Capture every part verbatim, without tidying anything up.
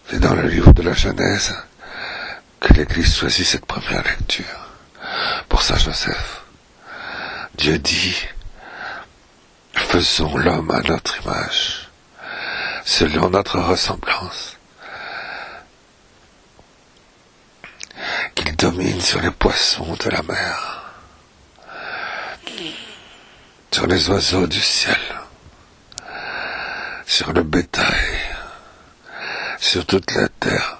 C'est dans le livre de la Genèse que l'Église choisit cette première lecture. Pour Saint Joseph, Dieu dit, faisons l'homme à notre image, selon notre ressemblance, qu'il domine sur les poissons de la mer, sur les oiseaux du ciel, sur le bétail, sur toute la terre,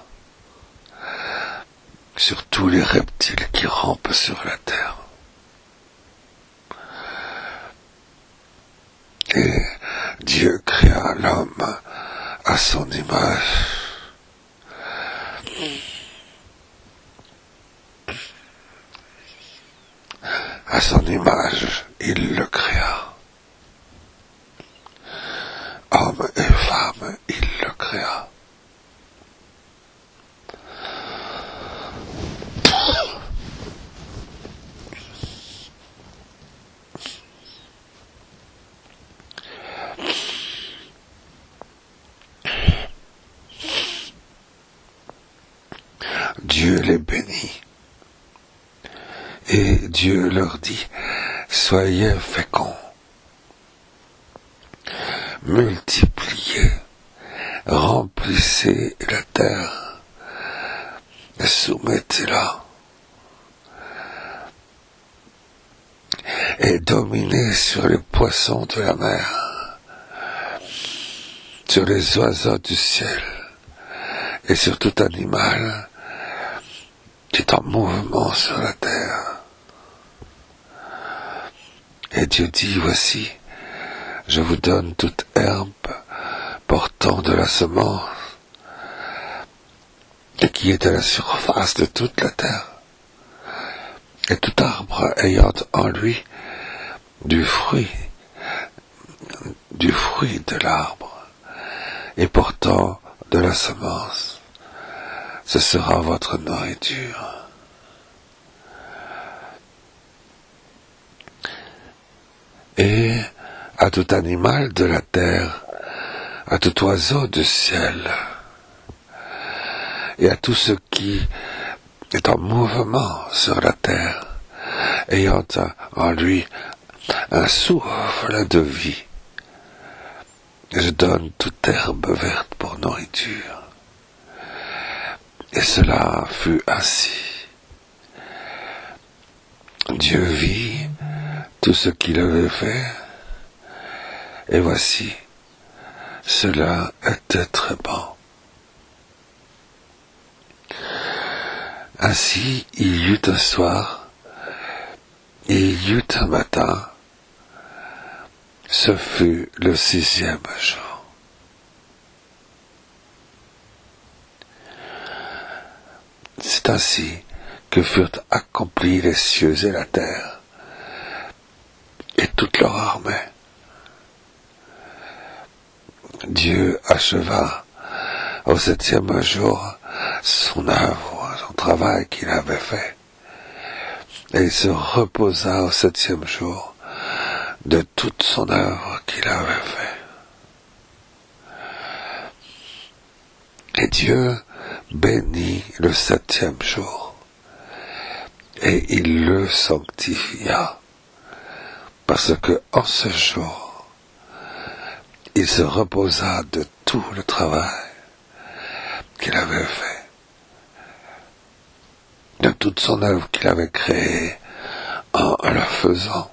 sur tous les reptiles qui rampent sur la terre. Et Dieu créa l'homme à son image. À son image, il le créa. Homme et femme, il le créa. Dieu les bénit. Et Dieu leur dit, soyez féconds, multipliez, remplissez la terre, et soumettez-la, et dominez sur les poissons de la mer, sur les oiseaux du ciel, et sur tout animal qui est en mouvement sur la terre. Et Dieu dit, voici, je vous donne toute herbe portant de la semence, et qui est à la surface de toute la terre, et tout arbre ayant en lui du fruit, du fruit de l'arbre, et portant de la semence, ce sera votre nourriture. Et à tout animal de la terre, à tout oiseau du ciel, et à tout ce qui est en mouvement sur la terre, ayant en lui un souffle de vie, je donne toute herbe verte pour nourriture. Et cela fut ainsi. Dieu vit tout ce qu'il avait fait, et voici, cela était très bon. Ainsi il y eut un soir, et il y eut un matin, ce fut le sixième jour. C'est ainsi que furent accomplis les cieux et la terre, et toute leur armée. Dieu acheva au septième jour son œuvre, son travail qu'il avait fait, et il se reposa au septième jour de toute son œuvre qu'il avait fait. Et Dieu bénit le septième jour, et il le sanctifia, parce que en ce jour, il se reposa de tout le travail qu'il avait fait, de toute son œuvre qu'il avait créée en le faisant.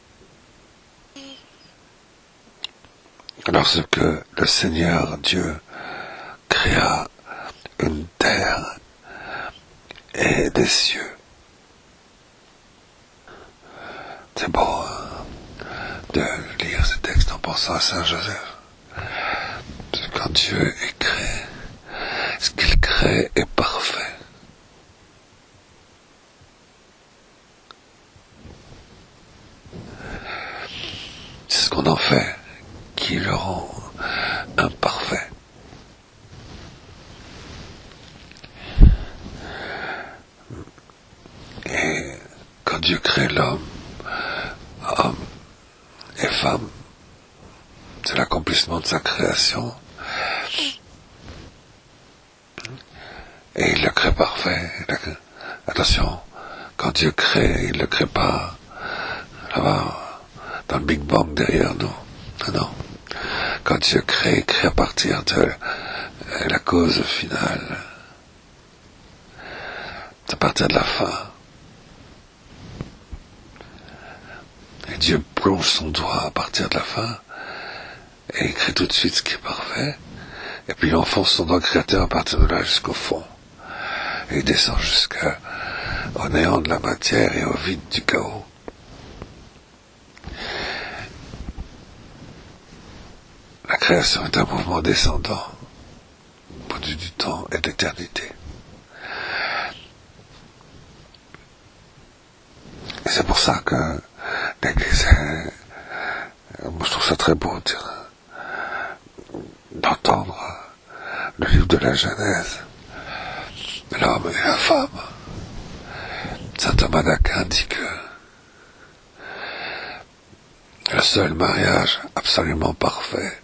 Lorsque le Seigneur Dieu créa une terre et des cieux. C'est beau hein, de lire ce texte en pensant à Saint Joseph. Parce que quand Dieu est créé, ce qu'il crée est parfait. C'est ce qu'on en fait qui le rend imparfait. Et quand Dieu crée l'homme, homme et femme, c'est l'accomplissement de sa création. Et il le crée parfait. Attention, quand Dieu crée, il ne le crée pas là-bas, dans le Big Bang derrière nous. Non, non. Quand Dieu crée, il crée à partir de la cause finale. C'est à partir de la fin. Et Dieu plonge son doigt à partir de la fin et il crée tout de suite ce qui est parfait. Et puis il enfonce son doigt créateur à partir de là jusqu'au fond. Et il descend jusqu'au néant de la matière et au vide du chaos. La création est un mouvement descendant au bout du temps et de l'éternité. Et c'est pour ça que l'Église, est, je trouve ça très beau dire, d'entendre le livre de la Genèse, l'homme et la femme. Saint Thomas d'Aquin dit que le seul mariage absolument parfait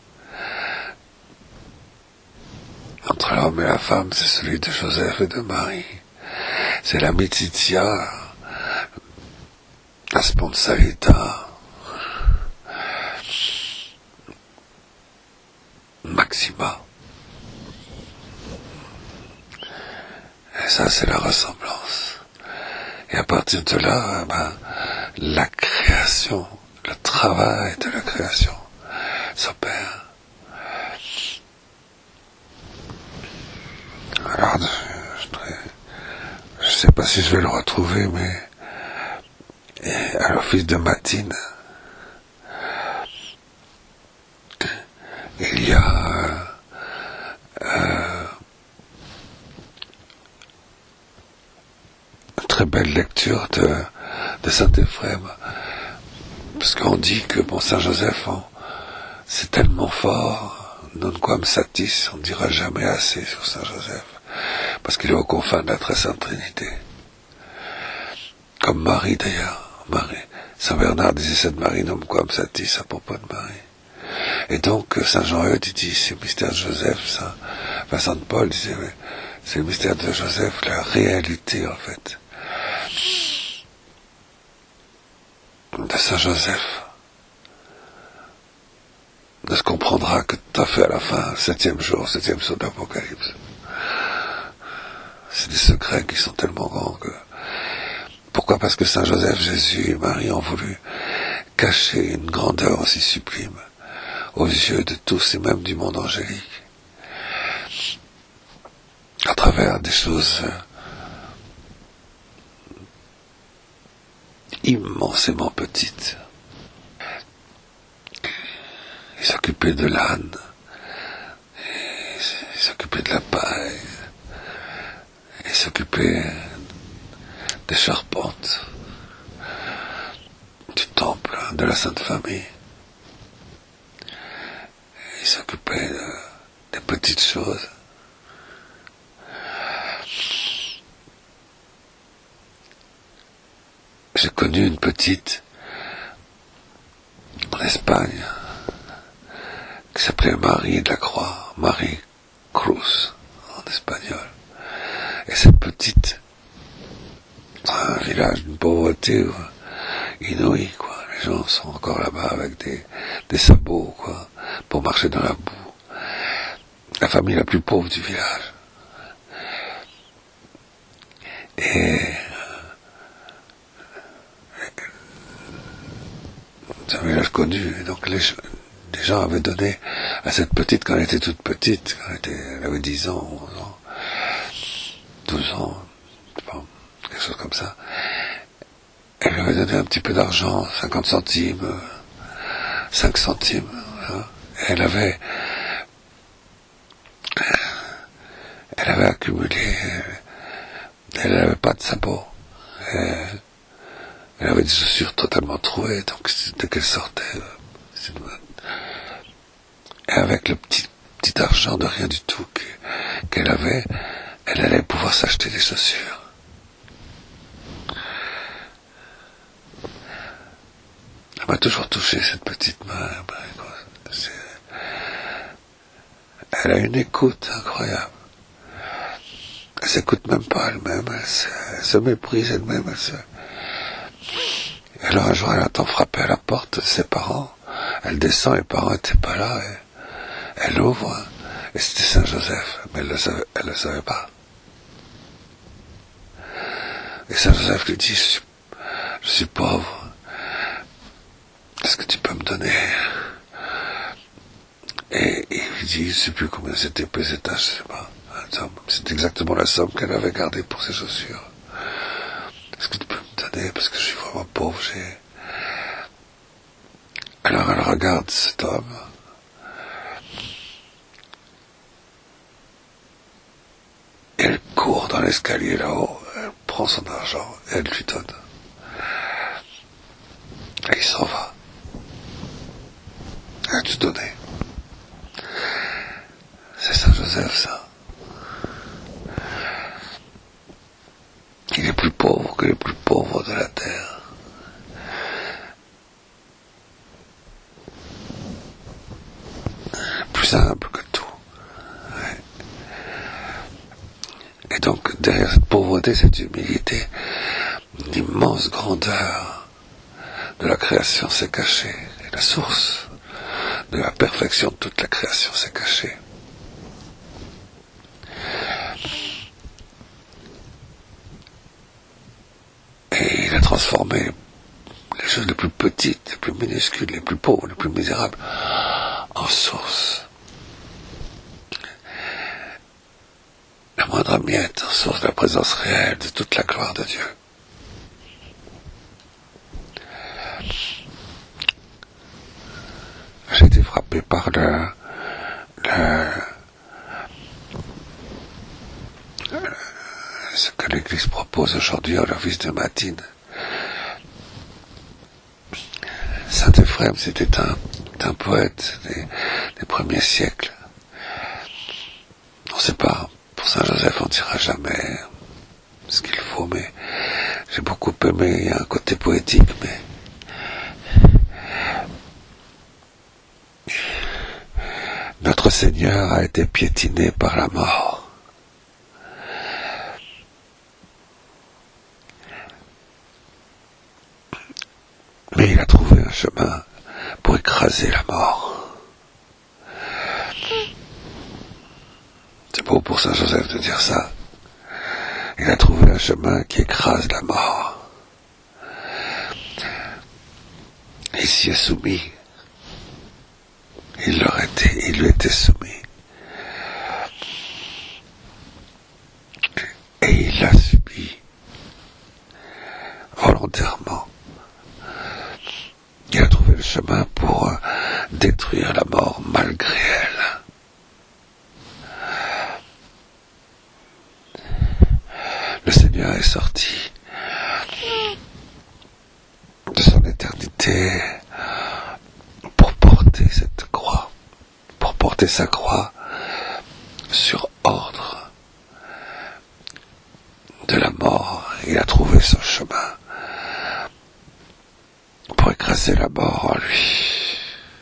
entre l'homme et la femme, c'est celui de Joseph et de Marie. C'est la mititia, la sponsalita maxima. Et ça, c'est la ressemblance. Et à partir de là, ben, la création, le travail de la création s'opère. Alors, je ne sais pas si je vais le retrouver, mais à l'office de matine, il y a euh, euh, une très belle lecture de, de Saint-Éphrem, parce qu'on dit que bon, Saint Joseph, on, c'est tellement fort, non quam satis, on ne dira jamais assez sur Saint Joseph, parce qu'il est aux confins de la très sainte Trinité. Comme Marie d'ailleurs. Marie. Saint Bernard disait cette Marie non quam satis à propos de Marie. Et donc Saint Jean-Eudes il dit c'est le mystère de Joseph, Saint Vincent de Paul disait mais c'est le mystère de Joseph, la réalité en fait de Saint Joseph ne se comprendra que tout à fait à la fin, septième jour, septième saut de l'Apocalypse. C'est des secrets qui sont tellement grands que... Pourquoi ? Parce que Saint Joseph, Jésus et Marie ont voulu cacher une grandeur aussi sublime aux yeux de tous et même du monde angélique, à travers des choses immensément petites. Il s'occupait de l'âne, il s'occupait de la paille, il s'occupait des charpentes, du temple, de la Sainte Famille. Il s'occupait de, des petites choses. J'ai connu une petite en Espagne qui s'appelait Marie de la Croix, Marie Cruz en espagnol. Et cette petite, dans un village d'une pauvreté inouïe, quoi. Les gens sont encore là-bas avec des, des sabots, quoi, pour marcher dans la boue. La famille la plus pauvre du village. Et c'est un village connu, et donc les, les gens avaient donné à cette petite, quand elle était toute petite, quand elle, était, elle avait dix ans, onze ans, douze ans, bon, quelque chose comme ça, elle lui avait donné un petit peu d'argent, cinquante centimes, cinq centimes, hein, et elle avait, elle avait accumulé, elle n'avait pas de sabots, elle, elle avait des chaussures totalement trouées, donc dès qu'elle sortait, et avec le petit, petit argent de rien du tout qu'elle avait, elle allait pouvoir s'acheter des chaussures. Elle m'a toujours touché, cette petite main. Elle a une écoute incroyable. Elle s'écoute même pas elle-même, elle se, elle se méprise elle-même, elle se... Et alors un jour, elle entend frapper à la porte de ses parents. Elle descend, les parents n'étaient pas là. Et elle ouvre, et c'était Saint Joseph, mais elle ne le savait pas. Et Saint Joseph lui dit, je suis, je suis pauvre. Est-ce que tu peux me donner? Et il lui dit, je ne sais plus combien c'était pesetas, je ne sais pas. C'est exactement la somme qu'elle avait gardée pour ses chaussures. Est-ce que tu peux me donner? Parce que je suis vraiment pauvre, j'ai... Alors elle regarde cet homme. Et elle court dans l'escalier là-haut. Elle prend son argent et elle lui donne. Et il s'en va. Elle a tout donné. C'est Saint Joseph, ça. Il est plus pauvre que les plus pauvres de la terre. Plus simple que tout. Ouais. Et donc, derrière cette pauvreté, cette humilité, une immense grandeur de la création s'est cachée. Et la source de la perfection de toute la création s'est cachée. Et il a transformé les choses les plus petites, les plus minuscules, les plus pauvres, les plus misérables, en source. La moindre miette en source de la présence réelle de toute la gloire de Dieu. J'ai été frappé par le, le, le ce que l'Église propose aujourd'hui à l'office de matine. Saint Éphrem, c'était un, un poète des, des premiers siècles. On ne sait pas, pour Saint Joseph, on ne dira jamais ce qu'il faut, mais j'ai beaucoup aimé, il y a un côté poétique, mais notre Seigneur a été piétiné par la mort. Mais il a trouvé un chemin pour écraser la mort. C'est beau pour Saint Joseph de dire ça. Il a trouvé un chemin qui écrase la mort. Il s'y est soumis. Il leur était, il lui était soumis. Et il l'a subi volontairement. Il a trouvé le chemin pour euh, détruire la mort malgré elle. Le Seigneur est sorti de son éternité pour porter cette croix, pour porter sa croix sur ordre de la mort. Il a trouvé son chemin pour écraser la mort en lui.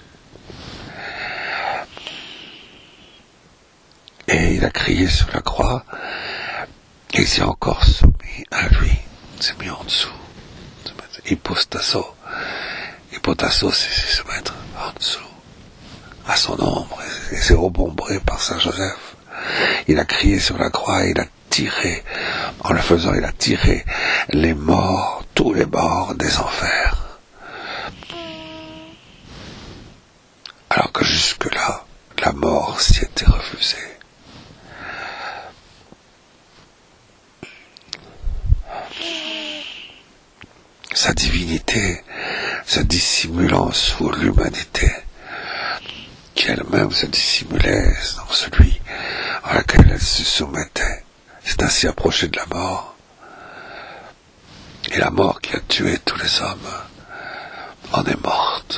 Et il a crié sur la croix, et il s'est encore soumis à lui. Il s'est mis en dessous. Hypostasso. Hypotasso, c'est se mettre en dessous, à son ombre, et c'est obombré par Saint Joseph. Il a crié sur la croix, et il a tiré, en le faisant, il a tiré les morts, tous les morts des enfers. Alors que jusque-là, la mort s'y était refusée. Sa divinité se dissimulant sous l'humanité, qui elle-même se dissimulait dans celui à laquelle elle se soumettait, s'est ainsi approchée de la mort. Et la mort qui a tué tous les hommes en est morte.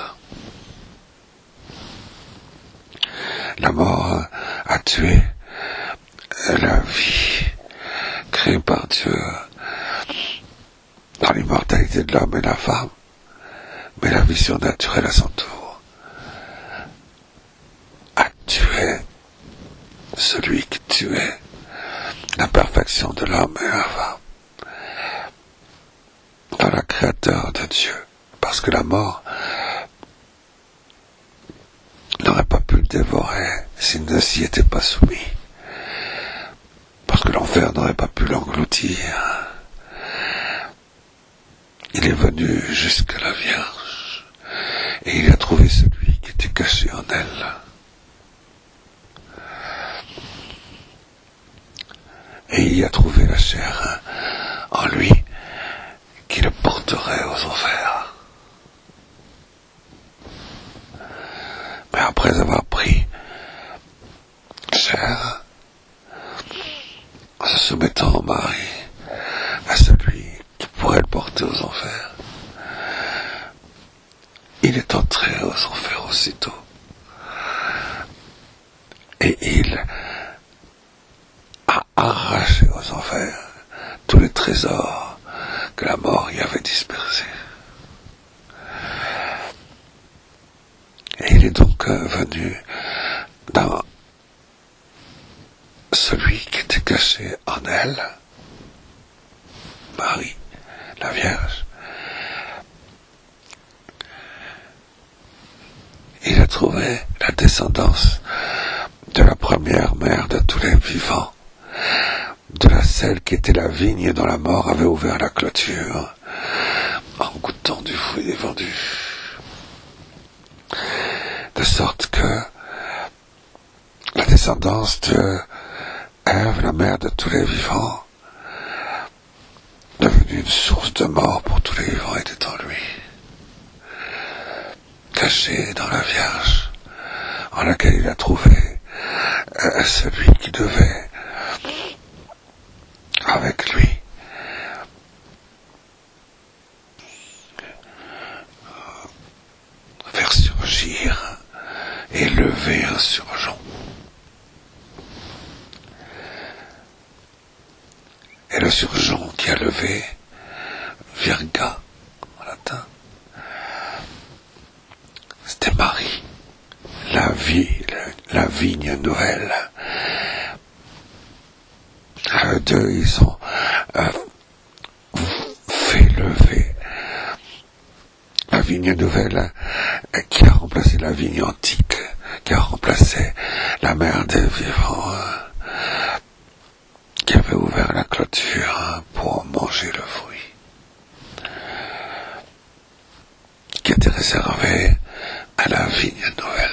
La mort a tué la vie créée par Dieu dans l'immortalité de l'homme et de la femme, mais la vie surnaturelle à son tour a tué celui qui tuait la perfection de l'homme et la femme, dans le Créateur de Dieu, parce que la mort n'aurait pas pu le dévorer s'il ne s'y était pas soumis, parce que l'enfer n'aurait pas pu l'engloutir. Il est venu jusqu'à la Vierge, et il a trouvé celui qui était caché en elle. Et il y a trouvé la chair en lui qui le porterait aux enfers. Mais après avoir pris chair, en se soumettant au mari, à celui qui pourrait le porter aux enfers, il est entré aux enfers aussitôt. Et il a arraché aux enfers tous les trésors que la mort y avait dispersés. Et il est donc venu dans celui qui était caché en elle, Marie, la Vierge. Il a trouvé la descendance de la première mère de tous les vivants, de la celle qui était la vigne dont la mort avait ouvert la clôture, en goûtant du fruit défendu. De sorte que la descendance de Ève, la mère de tous les vivants, devenue une source de mort pour tous les vivants, était en lui, caché dans la Vierge, en laquelle il a trouvé euh, celui qui devait, avec lui, faire surgir et lever un surgeon. Et le surgeon qui a levé, virga, en latin, c'était Marie, la vie, la vigne nouvelle. À eux deux, ils ont euh, fait lever la vigne nouvelle euh, qui a remplacé la vigne antique, qui a remplacé la mère des vivants, euh, qui avait ouvert la clôture euh, pour manger le fruit, qui était réservé à la vigne nouvelle.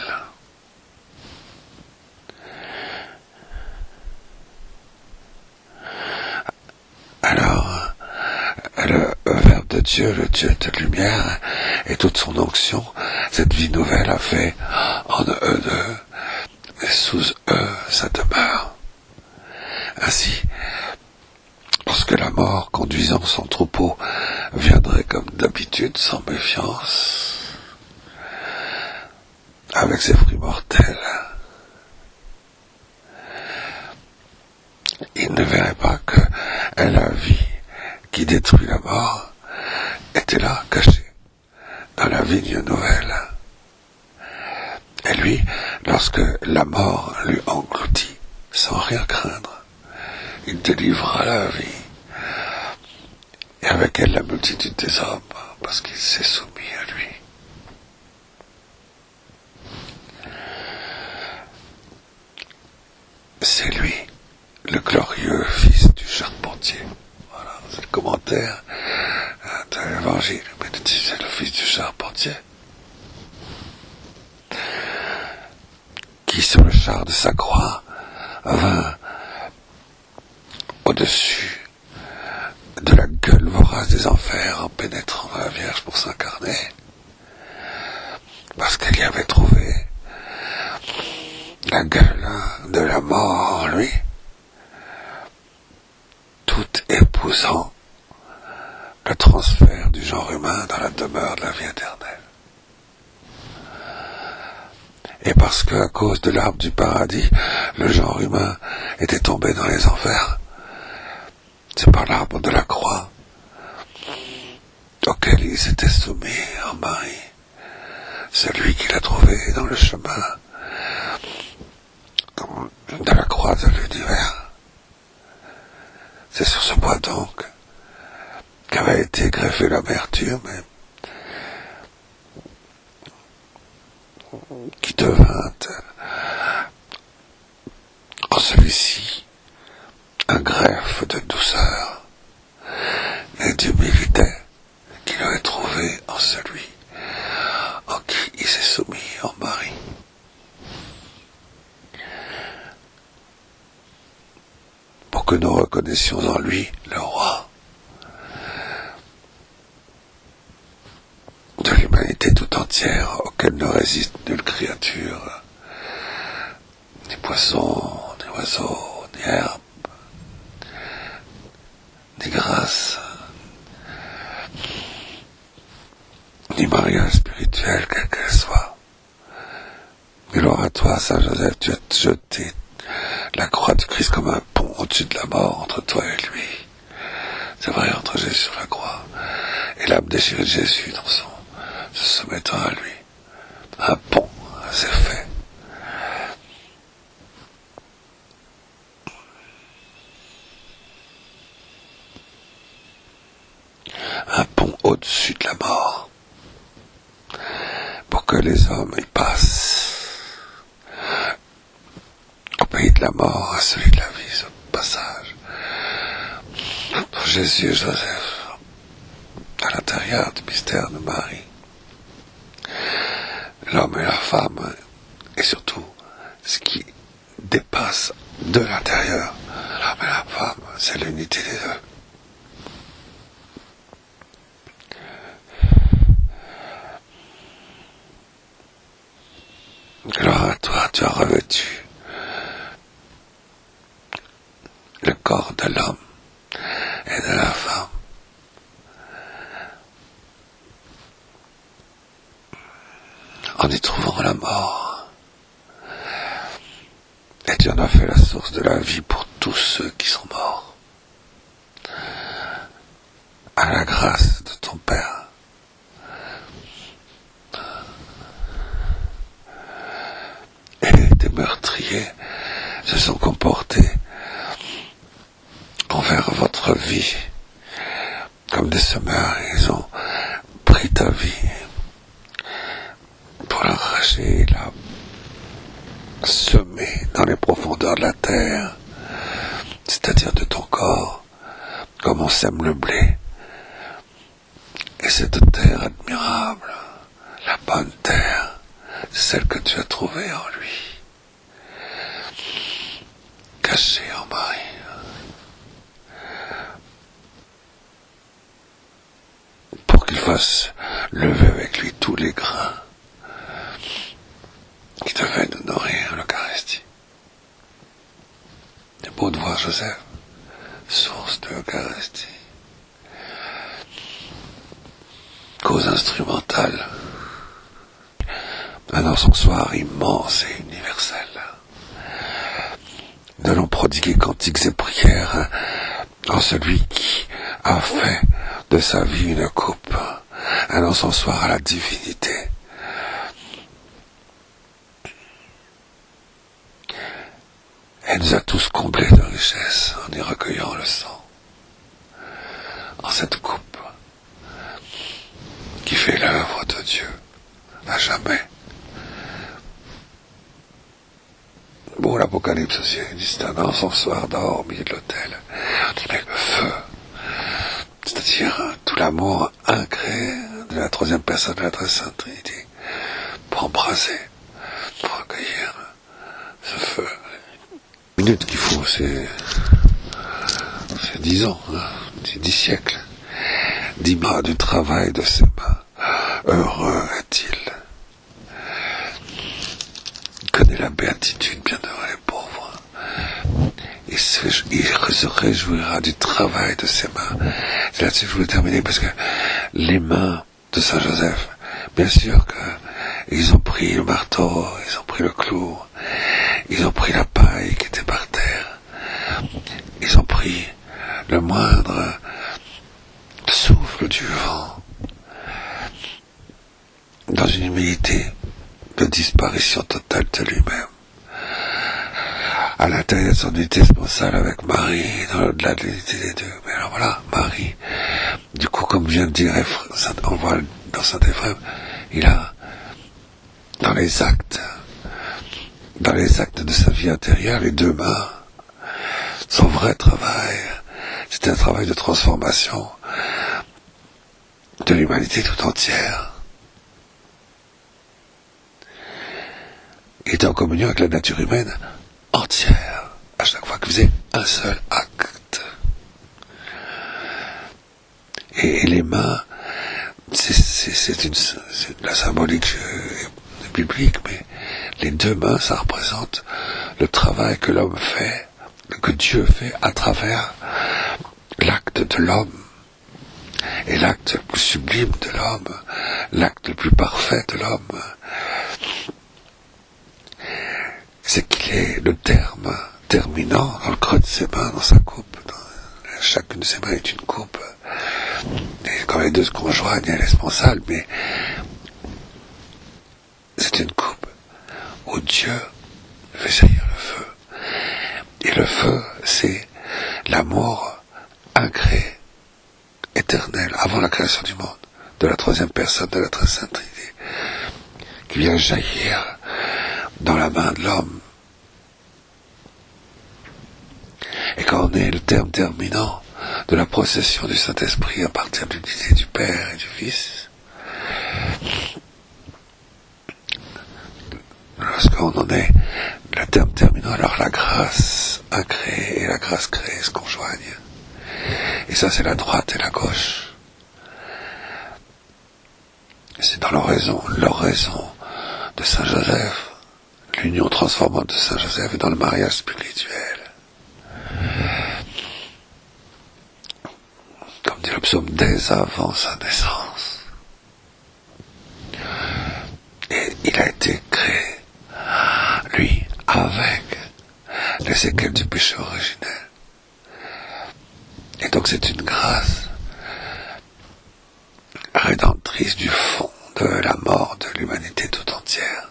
Alors, le Verbe de Dieu, le Dieu de lumière, et toute son onction, cette vie nouvelle a fait en eux deux, et sous eux sa demeure. Ainsi, lorsque la mort, conduisant son troupeau, viendrait comme d'habitude, sans méfiance, avec ses fruits mortels, il ne verrait pas que la vie qui détruit la mort était là, cachée, dans la vigne nouvelle. Et lui, lorsque la mort lui engloutit, sans rien craindre, il délivra la vie, et avec elle la multitude des hommes, parce qu'il s'est soumis à lui. C'est lui, le glorieux fils du charpentier. Voilà, c'est le commentaire de l'évangile. Mais c'est le fils du charpentier qui, sur le char de sa croix, vint au-dessus de la gueule vorace des enfers en pénétrant dans la Vierge pour s'incarner, parce qu'elle y avait trouvé la gueule de la mort en lui, tout épousant le transfert du genre humain dans la demeure de la vie éternelle. Et parce que, à cause de l'arbre du paradis, le genre humain était tombé dans les enfers, c'est par l'arbre de la croix auquel il s'était soumis en Marie, celui qu'il a trouvé dans le chemin de la croix de l'univers, C'est sur ce bois donc qu'avait été greffée l'amertume, qui devint en celui-ci un greffe de douceur et d'humilité qu'il avait trouvé en celui en qui il s'est soumis en mari. Pour que nous reconnaissions en lui le roi de l'humanité tout entière, auquel ne résiste nulle créature, ni poisson, ni oiseau, ni herbe, ni grâce, ni mariage spirituel, quel qu'elle soit. Gloire à toi, Saint Joseph, tu as jeté la croix du Christ comme un pont au-dessus de la mort entre toi et lui. C'est vrai, entre Jésus sur la croix et l'âme déchirée de Jésus dans son se soumettant à lui. Un pont, c'est fait. Un pont au-dessus de la mort, pour que les hommes y passent au pays de la mort à celui de la vie, ce passage. Pour Jésus et Joseph, à l'intérieur du mystère de Marie, l'homme et la femme, et surtout ce qui dépasse de l'intérieur l'homme et la femme, c'est l'unité des deux. Gloire à toi, tu as revêtu le corps de l'homme et de la femme. En y trouvant la mort. Et tu en as fait la source de la vie pour tous ceux qui sont morts. À la grâce de ton Père. Et tes meurtriers se sont comportés envers votre vie comme des semeurs. Ils ont pris ta vie pour l'arracher, la semer dans les profondeurs de la terre, c'est-à-dire de ton corps, comme on sème le blé. Et cette terre admirable, la bonne terre, c'est celle que tu as trouvée en lui, cachée en Marie. Pour qu'il fasse lever avec lui tous les grains qui devait nous nourrir l'Eucharistie. C'est beau de voir Joseph, source de l'Eucharistie, cause instrumentale, un encensoir immense et universel. Nous allons prodiguer cantiques et prières en celui qui a fait de sa vie une coupe, un encensoir à la divinité. Elle nous a tous comblés de richesse en y recueillant le sang. En cette coupe qui fait l'œuvre de Dieu à jamais. Bon, l'Apocalypse aussi dit c'est un encensoir d'or au milieu de l'autel. Avec le feu. C'est-à-dire tout l'amour incréé de la troisième personne de la très sainte Trinité pour embraser, pour recueillir ce feu. Les minutes qu'il faut, c'est, c'est dix ans, hein, c'est dix siècles, dix mois du travail de ses mains. Heureux est-il. Il connaît la béatitude, bienheureux les pauvres. Il se, il se réjouira du travail de ses mains. C'est là-dessus que je voulais terminer, parce que les mains de Saint Joseph, bien sûr qu'ils ont pris le marteau, ils ont pris le clou, ils ont pris la paille qui était par terre, ils ont pris le moindre souffle du vent, dans une humilité de disparition totale de lui-même, à l'intérieur de son unité sponsale avec Marie, dans l'au-delà de l'unité des deux. Mais alors voilà, Marie, du coup, comme vient de dire, on voit dans Saint-Éphrem, il a, dans les actes, dans les actes de sa vie intérieure, les deux mains, son vrai travail, c'était un travail de transformation de l'humanité tout entière. Il était en communion avec la nature humaine entière, à chaque fois qu'il faisait un seul acte. Et, et les mains, c'est, c'est, c'est, une, c'est de la symbolique euh, biblique, mais les deux mains, ça représente le travail que l'homme fait, que Dieu fait à travers l'acte de l'homme. Et l'acte le plus sublime de l'homme, l'acte le plus parfait de l'homme, c'est qu'il est le terme terminant dans le creux de ses mains, dans sa coupe. Dans, chacune de ses mains est une coupe. Et quand les deux se conjoignent, elle est responsable, mais c'est une coupe où Dieu fait jaillir le feu. Et le feu, c'est l'amour incréé, éternel, avant la création du monde, de la troisième personne de la très sainte Trinité, qui vient jaillir dans la main de l'homme. Et quand on est le terme terminant de la procession du Saint-Esprit à partir de l'unité du Père et du Fils, lorsqu'on en est le terme terminant, alors la grâce incréée et la grâce créée se conjoignent. Et ça, c'est la droite et la gauche. C'est dans l'oraison, l'oraison de Saint Joseph, l'union transformante de Saint Joseph et dans le mariage spirituel. Comme dit le psaume, dès avant sa naissance. Et il a été créé, lui, avec les séquelles du péché originel. Et donc c'est une grâce rédemptrice du fond de la mort de l'humanité tout entière.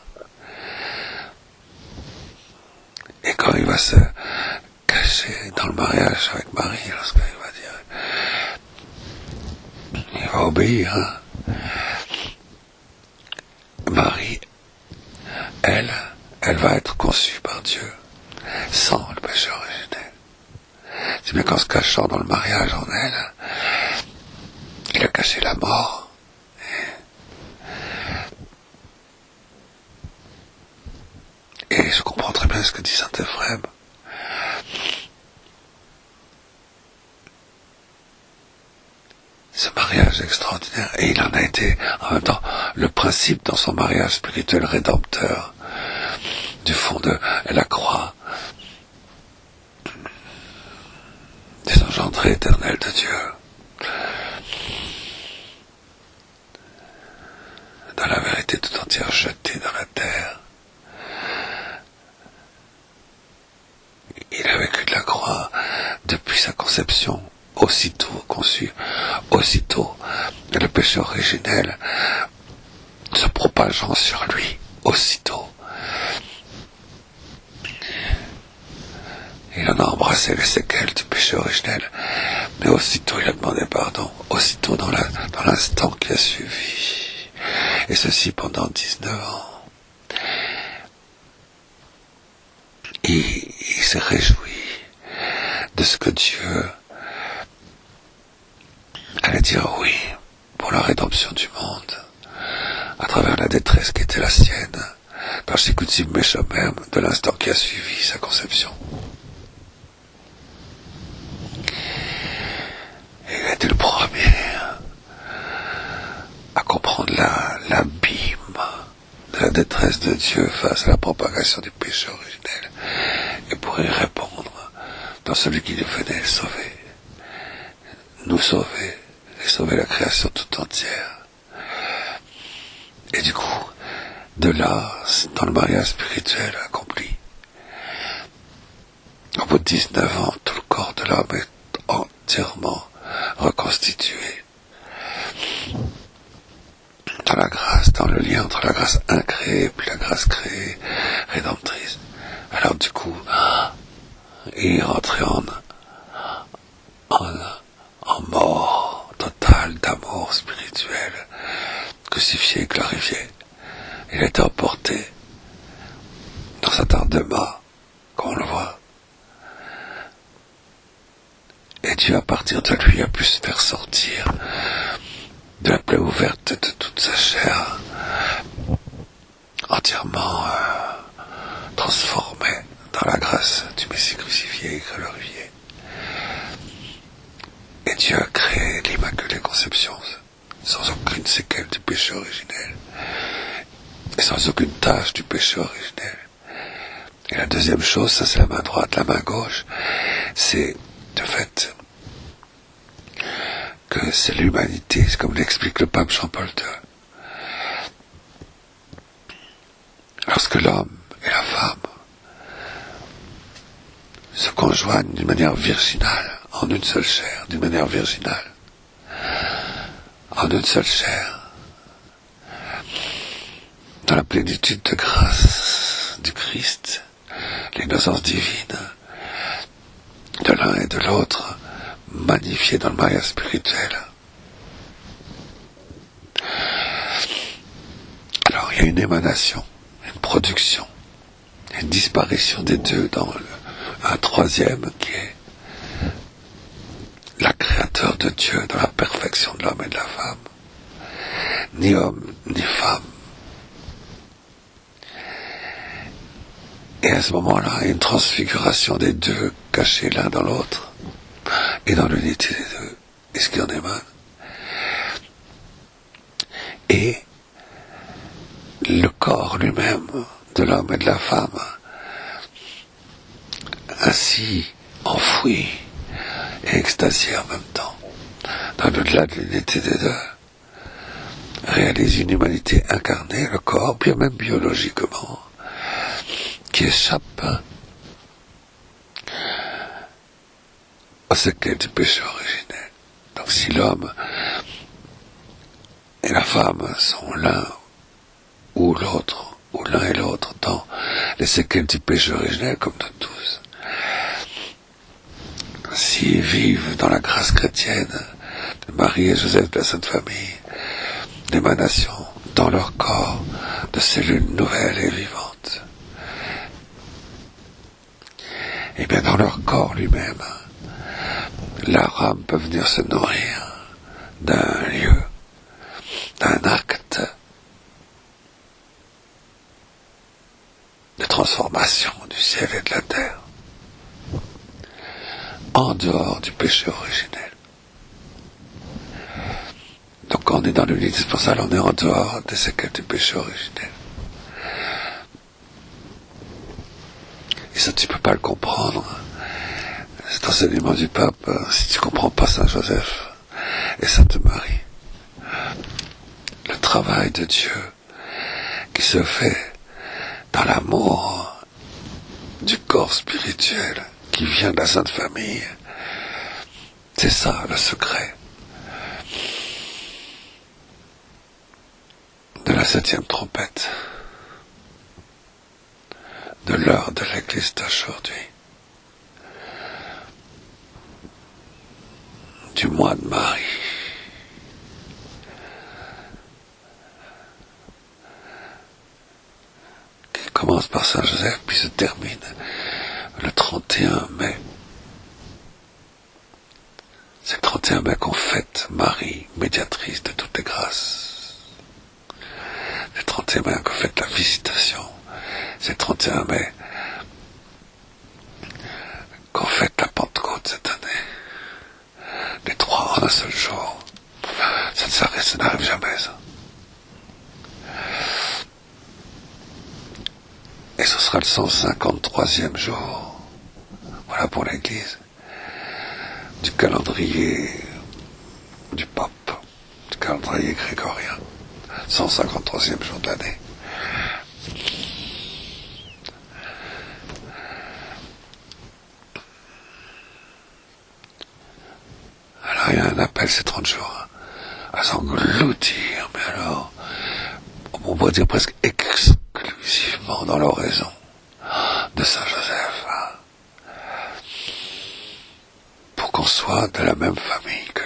Et quand il va se cacher dans le mariage avec Marie, lorsqu'il va dire, il va obéir, hein. Marie, elle, elle va être conçue par Dieu, sans le péché originel. C'est bien qu'en se cachant dans le mariage en elle, il a caché la mort. Et je comprends très bien ce que dit saint Éphrem. Ce mariage extraordinaire, et il en a été en même temps le principe dans son mariage spirituel rédempteur du fond de la croix, des engendrés éternels de Dieu, dans la vérité tout entière jetée dans la terre. Il a vécu de la croix depuis sa conception, aussitôt conçu, aussitôt le péché originel se propageant sur lui, aussitôt. Il en a embrassé les séquelles du péché originel, mais aussitôt il a demandé pardon, aussitôt dans, la, dans l'instant qui a suivi, et ceci pendant dix-neuf ans. Il, il s'est réjoui de ce que Dieu allait dire oui pour la rédemption du monde, à travers la détresse qui était la sienne, dans Shikutim Meshomem, de l'instant qui a suivi sa conception. Et il a été le premier à comprendre la, l'abîme de la détresse de Dieu face à la propagation du péché originel, et pour y répondre dans celui qui nous venait sauver, nous sauver, et sauver la création tout entière. Et du coup, de là, dans le mariage spirituel accompli, au bout de dix-neuf ans, tout le corps de l'homme est entièrement reconstitué dans la grâce, dans le lien entre la grâce incréée et puis la grâce créée, rédemptrice. Alors du coup, et rentrer en, en, en mort totale d'amour spirituel, crucifié, glorifié. Il a été emporté dans sa tardement, comme on le voit. Et Dieu, à partir de lui, a pu se faire sortir de la plaie ouverte de toute sa chair, entièrement euh, transformée dans la grâce du Messie crucifié et glorifié. Et Dieu a créé l'Immaculée Conception sans aucune séquelle du péché originel et sans aucune tâche du péché originel. Et la deuxième chose, ça c'est la main droite. La main gauche, c'est de fait que c'est l'humanité, c'est comme l'explique le pape Jean-Paul deux. Lorsque l'homme et la femme se conjoignent d'une manière virginale, en une seule chair, d'une manière virginale, en une seule chair, dans la plénitude de grâce du Christ, l'innocence divine de l'un et de l'autre, magnifiée dans le mariage spirituel. Alors il y a une émanation, une production, une disparition des deux dans le, un troisième qui est la créateur de Dieu dans la perfection de l'homme et de la femme. Ni homme, ni femme. Et à ce moment-là, il y a une transfiguration des deux cachés l'un dans l'autre et dans l'unité des deux. Et ce qui en émane. Et le corps lui-même de l'homme et de la femme, ainsi enfoui et extasié en même temps, dans l'au-delà de l'unité des deux, réalise une humanité incarnée, le corps, bien même biologiquement, qui échappe au secret du péché originel. Donc si l'homme et la femme sont l'un ou l'autre, ou l'un et l'autre dans les séquelles du péché originel, comme de tous, s'ils vivent dans la grâce chrétienne de Marie et Joseph de la Sainte Famille, l'émanation dans leur corps de cellules nouvelles et vivantes, et bien dans leur corps lui-même, leur âme peut venir se nourrir d'un lieu, d'un acte de transformation du ciel et de la terre, en dehors du péché originel. Donc quand on est dans l'unité dispensable, on est en dehors des séquelles du péché originel. Et ça, tu peux pas le comprendre. Cet enseignement du pape, si tu comprends pas Saint Joseph et Sainte Marie. Le travail de Dieu qui se fait dans l'amour du corps spirituel qui vient de la Sainte Famille, c'est ça le secret de la septième trompette, de l'heure de l'Église d'aujourd'hui, du mois de Marie, qui commence par Saint Joseph puis se termine le trente et un mai. C'est le trente et un mai qu'on fête Marie, médiatrice de toutes les grâces. C'est le trente et un mai qu'on fête la visitation. C'est le trente et un mai qu'on fête la Pentecôte cette année. Les trois en un seul jour. Ça ne s'arrête, ça n'arrive jamais, ça. Et ce sera le cent cinquante-troisième jour. Voilà pour l'Église. Du calendrier du pape. Du calendrier grégorien. cent cinquante-troisième jour de l'année. Alors il y a un appel ces trente jours à s'engloutir, mais alors, on pourrait dire presque exclusivement dans l'oraison de Saint Joseph. soit de la même famille